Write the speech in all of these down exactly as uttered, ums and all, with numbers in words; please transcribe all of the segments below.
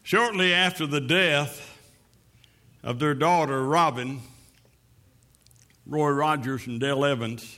Shortly after the death of their daughter, Robin, Roy Rogers and Dale Evans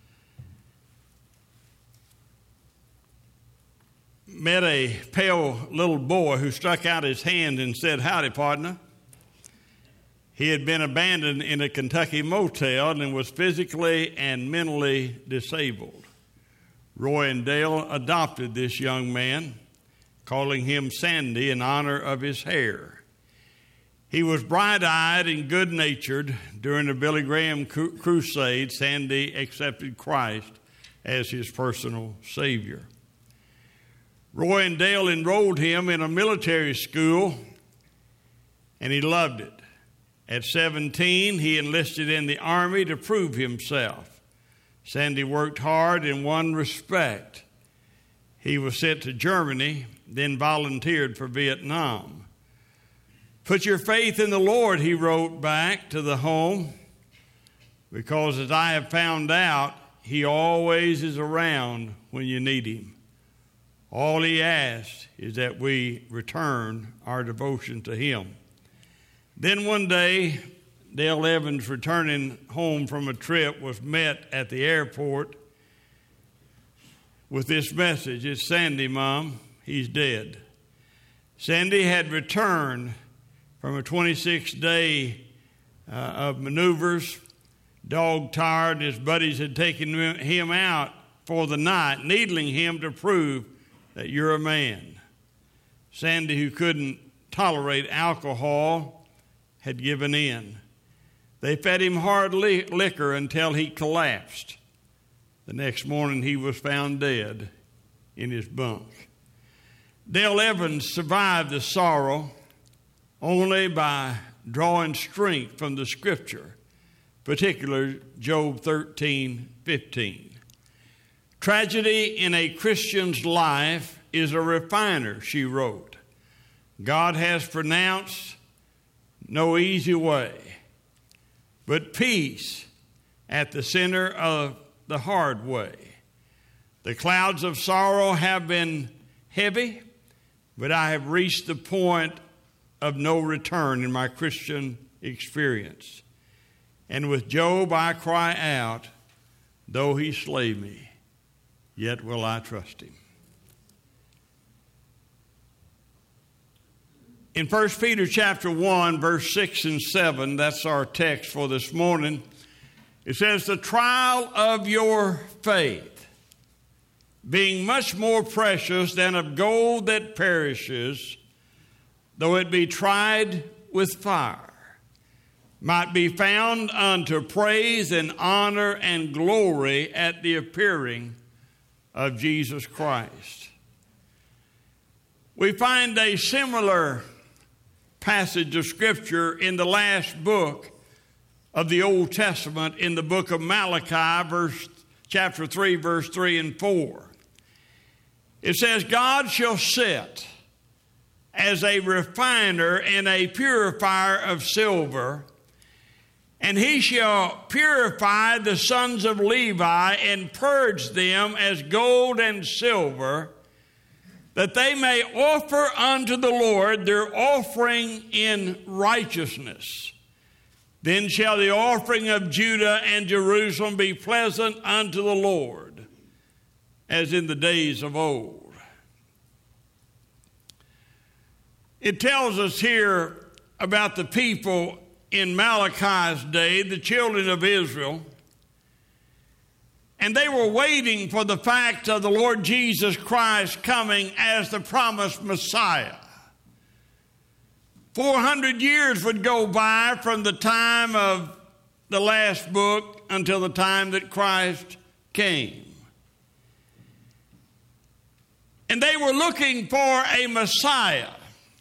met a pale little boy who stuck out his hand and said, "Howdy, partner." He had been abandoned in a Kentucky motel and was physically and mentally disabled. Roy and Dale adopted this young man, calling him Sandy in honor of his hair. He was bright-eyed and good-natured. During the Billy Graham crusade, Sandy accepted Christ as his personal Savior. Roy and Dale enrolled him in a military school, and he loved it. At seventeen, he enlisted in the Army to prove himself. Sandy worked hard and won respect. He was sent to Germany, then volunteered for Vietnam. "Put your faith in the Lord," he wrote back to the home, "because as I have found out, he always is around when you need him. All he asks is that we return our devotion to him." Then one day, Dale Evans, returning home from a trip, was met at the airport with this message: "It's Sandy, Mom. He's dead." Sandy had returned from a twenty-six day uh, of maneuvers, dog-tired, and his buddies had taken him out for the night, needling him to prove that you're a man. Sandy, who couldn't tolerate alcohol, had given in. They fed him hard li- liquor until he collapsed. The next morning, he was found dead in his bunk. Dale Evans survived the sorrow only by drawing strength from the Scripture, particularly Job thirteen fifteen. "Tragedy in a Christian's life is a refiner," she wrote. "God has pronounced no easy way, but peace at the center of the hard way. The clouds of sorrow have been heavy, but I have reached the point of no return in my Christian experience. And with Job I cry out, though he slay me, yet will I trust him." In First Peter chapter one, verse six and seven, that's our text for this morning, it says, "The trial of your faith, being much more precious than of gold that perishes, though it be tried with fire, might be found unto praise and honor and glory at the appearing of Jesus Christ." We find a similar passage of Scripture in the last book of the Old Testament, in the book of Malachi, verse, chapter three, verse three and four. It says, "God shall sit as a refiner and a purifier of silver, and he shall purify the sons of Levi and purge them as gold and silver, that they may offer unto the Lord their offering in righteousness. Then shall the offering of Judah and Jerusalem be pleasant unto the Lord, as in the days of old." It tells us here about the people in Malachi's day, the children of Israel, and they were waiting for the fact of the Lord Jesus Christ coming as the promised Messiah. Four hundred years would go by from the time of the last book until the time that Christ came. And they were looking for a Messiah.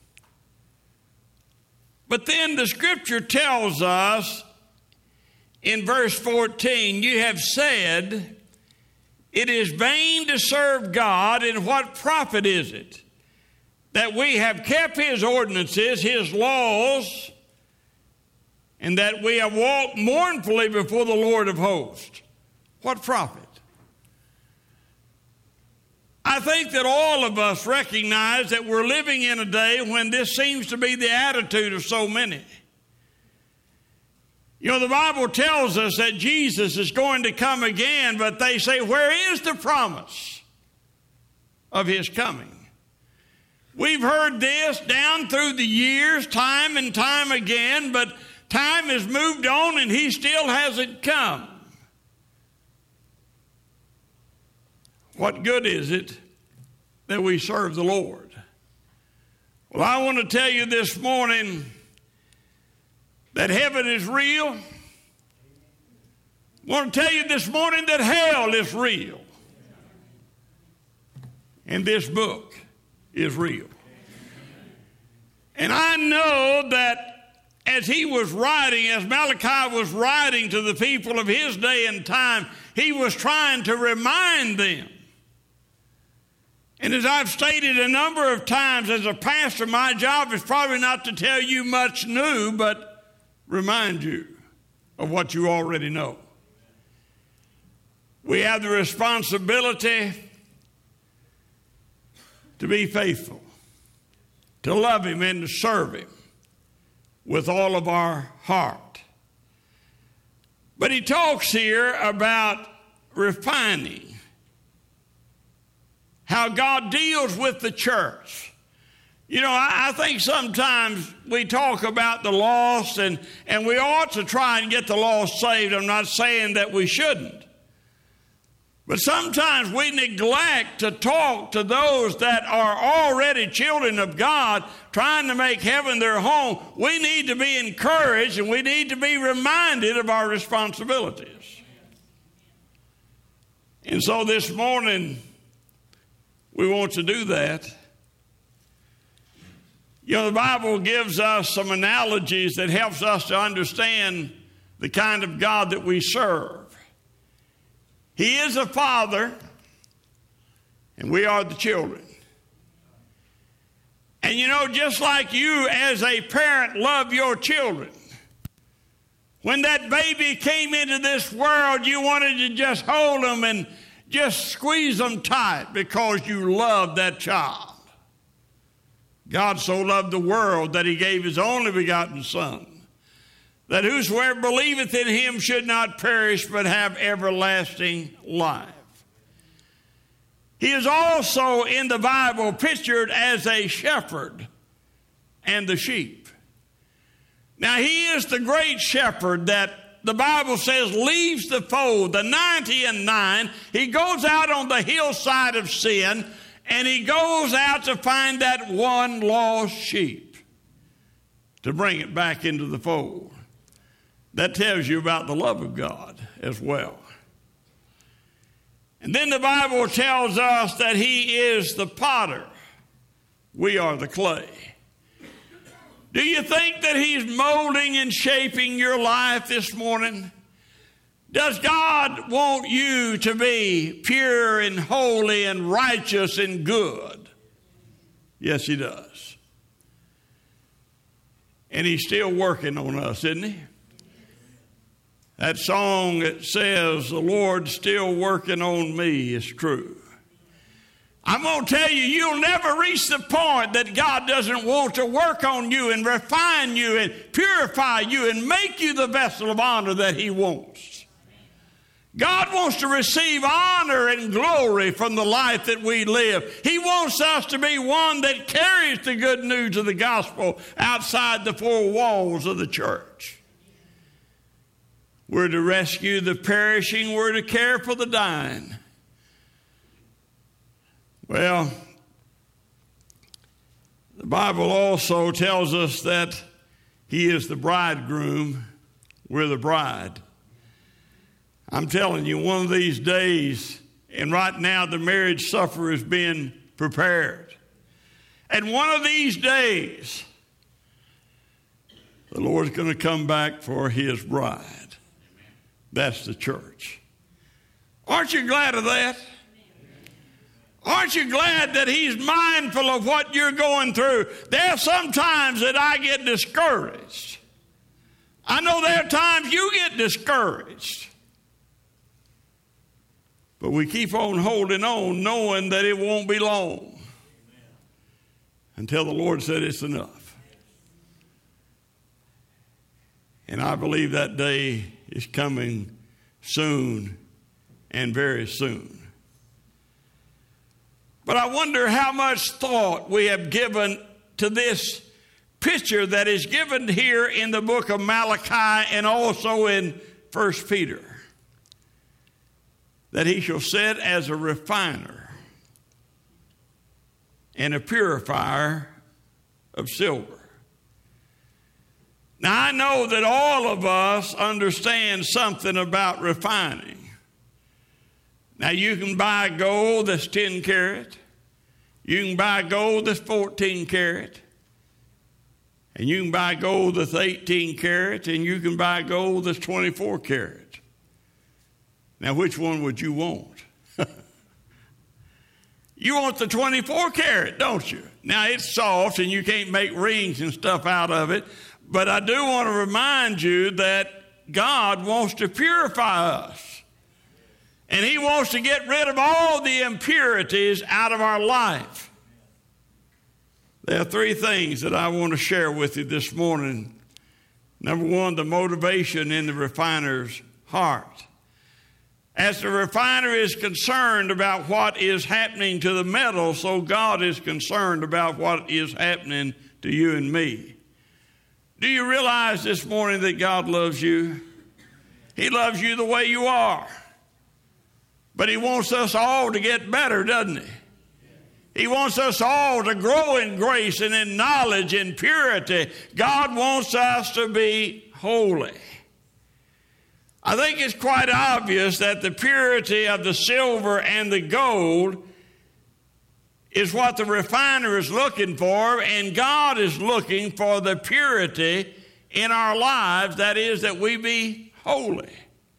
But then the Scripture tells us in verse fourteen, "You have said, it is vain to serve God, and what profit is it that we have kept his ordinances, his laws, and that we have walked mournfully before the Lord of hosts?" What profit? I think that all of us recognize that we're living in a day when this seems to be the attitude of so many. You know, the Bible tells us that Jesus is going to come again, but they say, where is the promise of his coming? We've heard this down through the years, time and time again, but time has moved on and he still hasn't come. What good is it that we serve the Lord? Well, I want to tell you this morning that heaven is real. I want to tell you this morning that hell is real. And this book is real. And I know that as he was writing, as Malachi was writing to the people of his day and time, he was trying to remind them. And as I've stated a number of times as a pastor, my job is probably not to tell you much new, but remind you of what you already know. We have the responsibility to be faithful, to love him and to serve him with all of our heart. But he talks here about refining, how God deals with the church. You know, I, I think sometimes we talk about the lost, and, and we ought to try and get the lost saved. I'm not saying that we shouldn't. But sometimes we neglect to talk to those that are already children of God, trying to make heaven their home. We need to be encouraged and we need to be reminded of our responsibilities. And so this morning, we want to do that. You know, the Bible gives us some analogies that helps us to understand the kind of God that we serve. He is a father, and we are the children. And you know, just like you as a parent love your children, when that baby came into this world, you wanted to just hold them and just squeeze them tight because you loved that child. God so loved the world that he gave his only begotten Son, that whosoever believeth in him should not perish but have everlasting life. He is also in the Bible pictured as a shepherd and the sheep. Now he is the great shepherd that the Bible says leaves the fold, the ninety and nine. He goes out on the hillside of sin and he goes out to find that one lost sheep to bring it back into the fold. That tells you about the love of God as well. And then the Bible tells us that he is the potter. We are the clay. Do you think that he's molding and shaping your life this morning? Does God want you to be pure and holy and righteous and good? Yes, he does. And he's still working on us, isn't he? That song that says, the Lord's still working on me is true. I'm going to tell you, you'll never reach the point that God doesn't want to work on you and refine you and purify you and make you the vessel of honor that he wants. God wants to receive honor and glory from the life that we live. He wants us to be one that carries the good news of the gospel outside the four walls of the church. We're to rescue the perishing. We're to care for the dying. Well, the Bible also tells us that he is the bridegroom. We're the bride. I'm telling you, one of these days, and right now the marriage supper is being prepared. And one of these days, the Lord's going to come back for his bride. That's the church. Aren't you glad of that? Aren't you glad that he's mindful of what you're going through? There are some times that I get discouraged. I know there are times you get discouraged. But we keep on holding on, knowing that it won't be long until the Lord said it's enough. And I believe that day is coming soon and very soon. But I wonder how much thought we have given to this picture that is given here in the book of Malachi and also in First Peter. That he shall sit as a refiner and a purifier of silver. Now, I know that all of us understand something about refining. Now, you can buy gold that's ten carat. You can buy gold that's fourteen carat. And you can buy gold that's eighteen carat. And you can buy gold that's twenty-four carat. Now, which one would you want? You want the twenty-four carat, don't you? Now, it's soft and you can't make rings and stuff out of it. But I do want to remind you that God wants to purify us. And he wants to get rid of all the impurities out of our life. There are three things that I want to share with you this morning. Number one, the motivation in the refiner's heart. As the refiner is concerned about what is happening to the metal, so God is concerned about what is happening to you and me. Do you realize this morning that God loves you? He loves you the way you are. But he wants us all to get better, doesn't he? He wants us all to grow in grace and in knowledge and purity. God wants us to be holy. I think it's quite obvious that the purity of the silver and the gold is what the refiner is looking for, and God is looking for the purity in our lives, that is, that we be holy.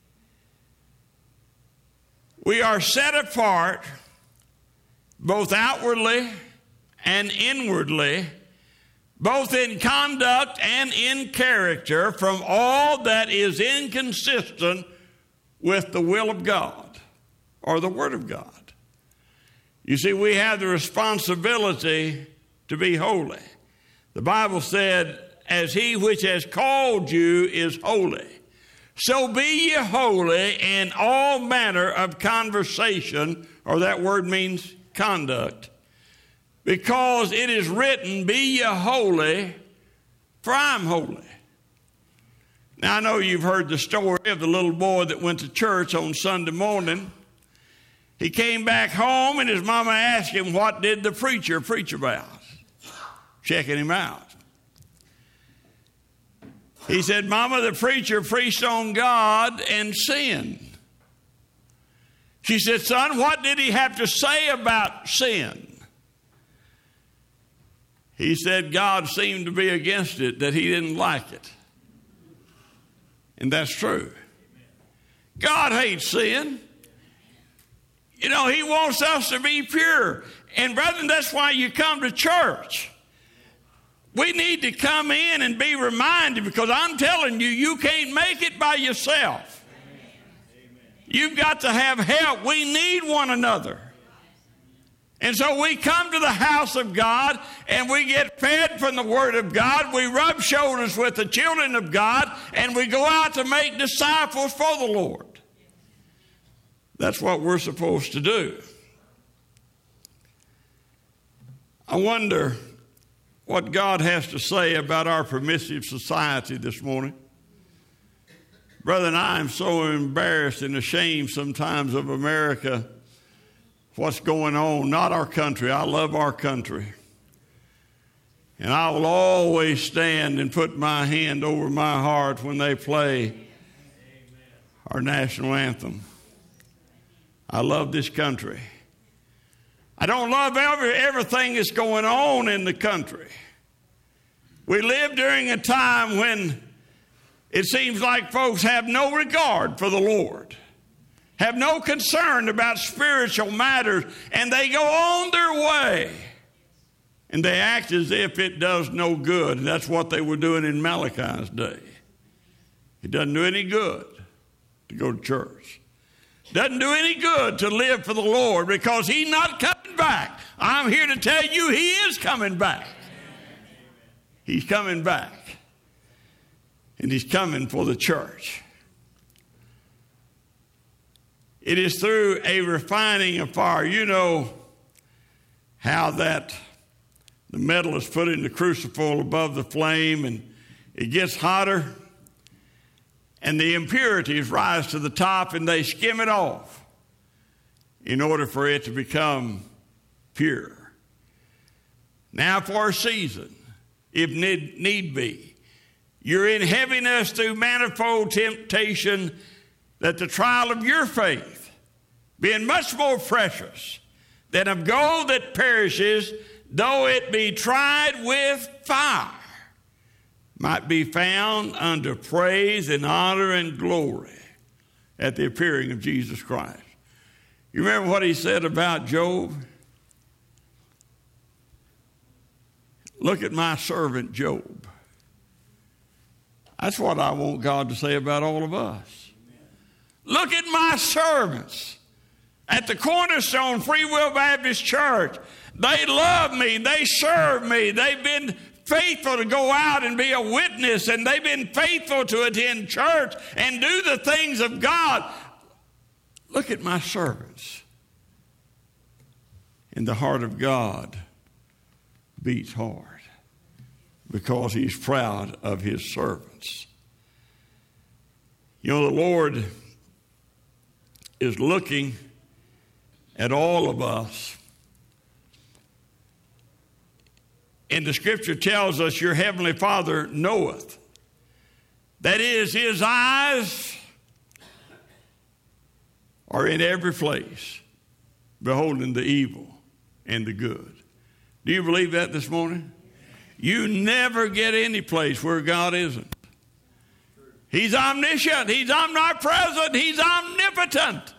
We are set apart both outwardly and inwardly, both in conduct and in character, from all that is inconsistent with the will of God or the Word of God. You see, we have the responsibility to be holy. The Bible said, as he which has called you is holy, so be ye holy in all manner of conversation, or that word means conduct. Because it is written, be ye holy, for I am holy. Now, I know you've heard the story of the little boy that went to church on Sunday morning. He came back home and his mama asked him, what did the preacher preach about? Checking him out. He said, Mama, the preacher preached on God and sin. She said, son, what did he have to say about sin? He said God seemed to be against it, that he didn't like it. And that's true. God hates sin. You know, he wants us to be pure. And brethren, that's why you come to church. We need to come in and be reminded, because I'm telling you, you can't make it by yourself. You've got to have help. We need one another. And so we come to the house of God and we get fed from the Word of God. We rub shoulders with the children of God and we go out to make disciples for the Lord. That's what we're supposed to do. I wonder what God has to say about our permissive society this morning. Brethren, I am so embarrassed and ashamed sometimes of America, what's going on. Not our country. I love our country. And I will always stand and put my hand over my heart when they play our national anthem. I love this country. I don't love every, everything that's going on in the country. We live during a time when it seems like folks have no regard for the Lord, have no concern about spiritual matters, and they go on their way. And they act as if it does no good. And that's what they were doing in Malachi's day. It doesn't do any good to go to church. Doesn't do any good to live for the Lord because he's not coming back. I'm here to tell you he is coming back. He's coming back. And he's coming for the church. It is through a refining of fire. You know how that the metal is put in the crucible above the flame and it gets hotter and the impurities rise to the top and they skim it off in order for it to become pure. Now for a season, if need, need be, you're in heaviness through manifold temptation, that the trial of your faith, being much more precious than of gold that perishes, though it be tried with fire, might be found unto praise and honor and glory at the appearing of Jesus Christ. You remember what he said about Job? Look at my servant Job. That's what I want God to say about all of us. Look at my servants at the Cornerstone Free Will Baptist Church. They love me. They serve me. They've been faithful to go out and be a witness, and they've been faithful to attend church and do the things of God. Look at my servants. And the heart of God beats hard because he's proud of his servants. You know, the Lord is looking at all of us. And the scripture tells us your heavenly Father knoweth. That is, his eyes are in every place, beholding the evil and the good. Do you believe that this morning? You never get any place where God isn't. He's omniscient. He's omnipresent. He's omnipotent.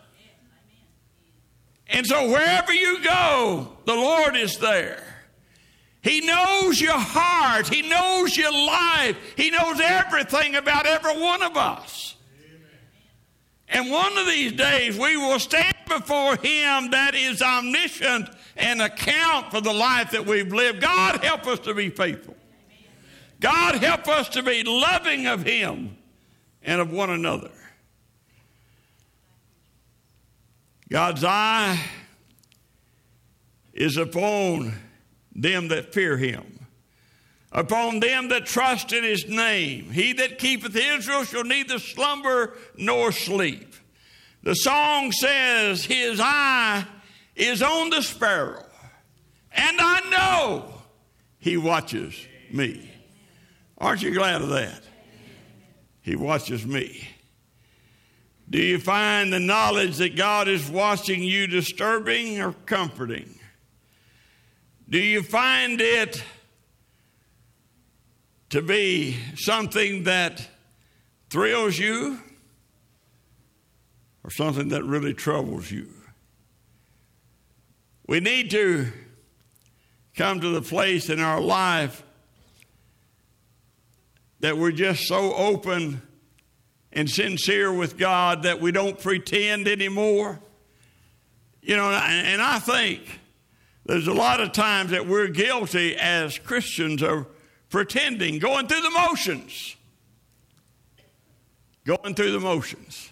And so wherever you go, the Lord is there. He knows your heart. He knows your life. He knows everything about every one of us. And one of these days we will stand before him that is omniscient and account for the life that we've lived. God help us to be faithful. God help us to be loving of him and of one another. God's eye is upon them that fear him, upon them that trust in his name. He that keepeth Israel shall neither slumber nor sleep. The song says, his eye is on the sparrow, and I know he watches me. Aren't you glad of that? He watches me. Do you find the knowledge that God is watching you disturbing or comforting? Do you find it to be something that thrills you or something that really troubles you? We need to come to the place in our life that we're just so open and sincere with God that we don't pretend anymore. You know, and I think there's a lot of times that we're guilty as Christians of pretending, going through the motions. Going through the motions.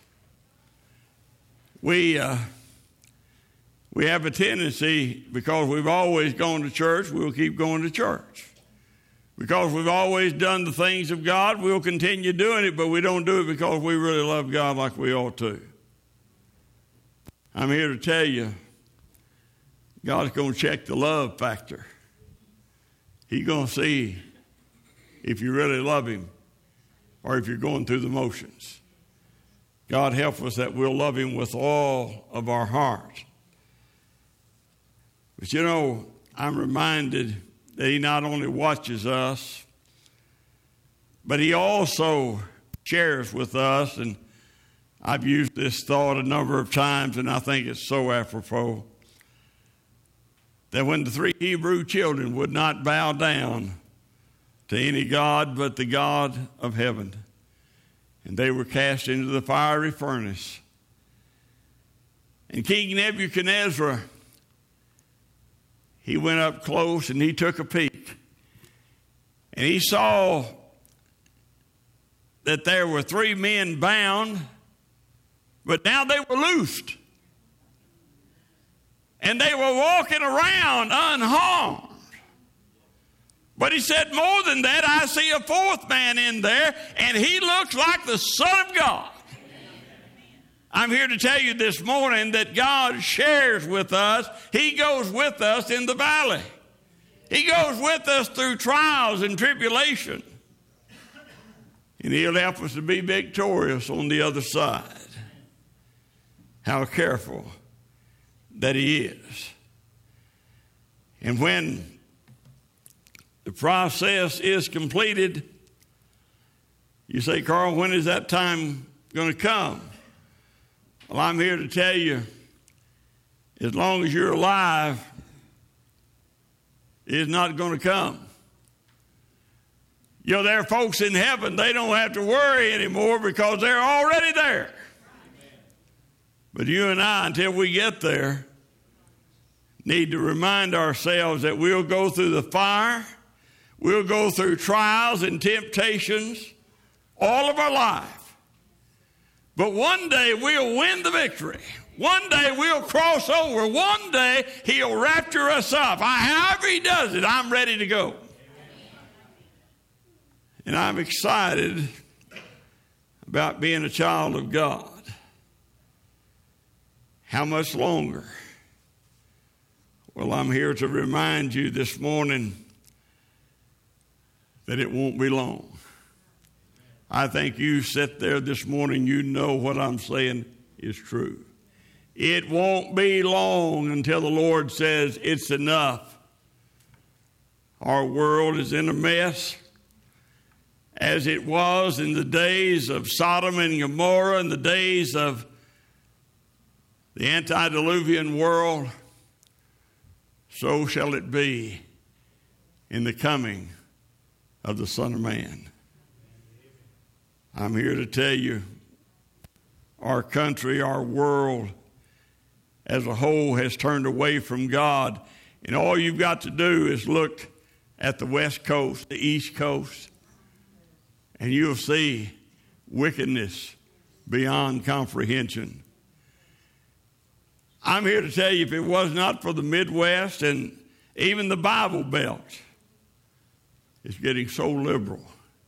We, uh, we have a tendency, because we've always gone to church, we'll keep going to church. Because we've always done the things of God, we'll continue doing it, but we don't do it because we really love God like we ought to. I'm here to tell you, God's going to check the love factor. He's going to see if you really love him or if you're going through the motions. God help us that we'll love him with all of our heart. But you know, I'm reminded that he not only watches us, but he also shares with us. And I've used this thought a number of times, and I think it's so apropos, that when the three Hebrew children would not bow down to any god but the God of heaven, and they were cast into the fiery furnace, And King Nebuchadnezzar, he went up close and he took a peek. And he saw that there were three men bound, but now they were loosed. And they were walking around unharmed. But he said, more than that, I see a fourth man in there, and he looks like the Son of God. I'm here to tell you this morning that God shares with us. He goes with us in the valley. He goes with us through trials and tribulation. And he'll help us to be victorious on the other side. How careful that he is. And when the process is completed, you say, Carl, when is that time going to come? Well, I'm here to tell you, as long as you're alive, it's not going to come. You know, there are folks in heaven, they don't have to worry anymore because they're already there. But you and I, until we get there, need to remind ourselves that we'll go through the fire, we'll go through trials and temptations all of our life. But one day we'll win the victory. One day we'll cross over. One day he'll rapture us up. I, however he does it, I'm ready to go. And I'm excited about being a child of God. How much longer? Well, I'm here to remind you this morning that it won't be long. I think you sit there this morning, you know what I'm saying is true. It won't be long until the Lord says it's enough. Our world is in a mess, as it was in the days of Sodom and Gomorrah, in the days of the antediluvian world. So shall it be in the coming of the Son of Man. I'm here to tell you, our country, our world as a whole has turned away from God. And all you've got to do is look at the West Coast, the East Coast, and you'll see wickedness beyond comprehension. I'm here to tell you, if it was not for the Midwest and even the Bible Belt, it's getting so liberal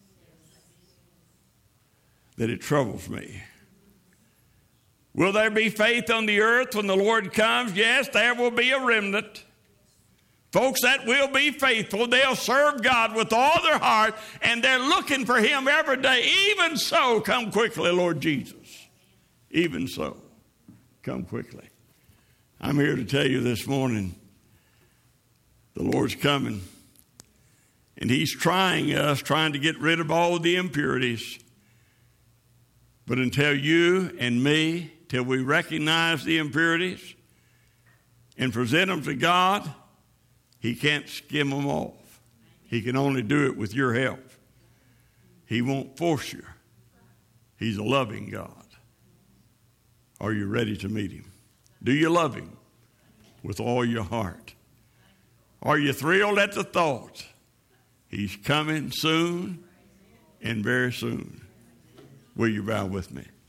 that it troubles me. Will there be faith on the earth when the Lord comes? Yes, there will be a remnant. Folks that will be faithful, they'll serve God with all their heart, and they're looking for him every day. Even so, come quickly, Lord Jesus. Even so, come quickly. I'm here to tell you this morning, the Lord's coming, and he's trying us, trying to get rid of all of the impurities. But until you and me, till we recognize the impurities and present them to God, he can't skim them off. He can only do it with your help. He won't force you. He's a loving God. Are you ready to meet him? Do you love him with all your heart? Are you thrilled at the thought he's coming soon and very soon? Will you bow with me?